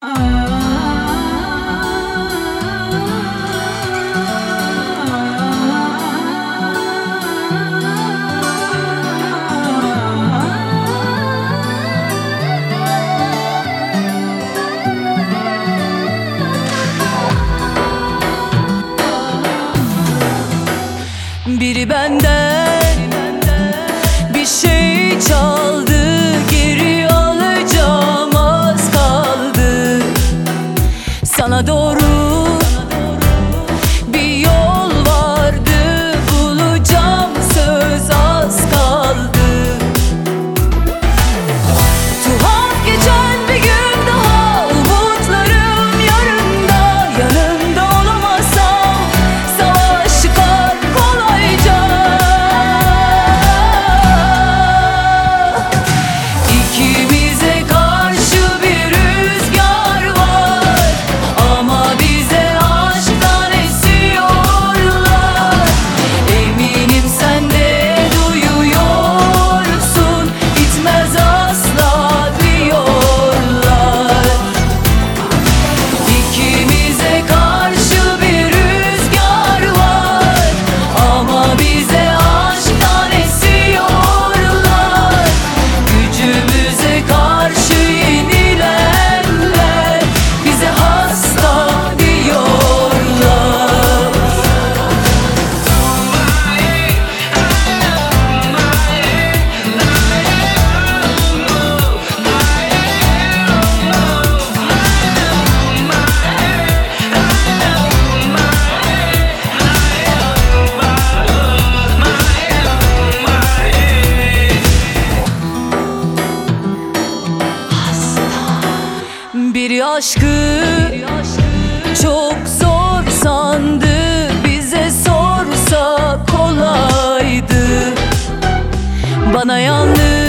Biri benden bir şey çaldı, geri alacağım az kaldı. Sana doğru bir yol vardı, bulacağım söz az kaldı. Tuhaf geçen bir gün daha, umutlarım yarında. Yanında olamazsam savaş çıkar kolayca. İkimize karşı bir rüzgar var, ama bize aşktan esiyorlar. Eminim sen de duyuyorsun, bitmez asla diyorlar. İkimize karşı bir rüzgar var, ama bize aşktan esiyorlar. Gücümüze karşı yenilenler bize hasta diyorlar. Biri aşkı çok zor sandı, bize sorsa kolaydı. Bana yalnız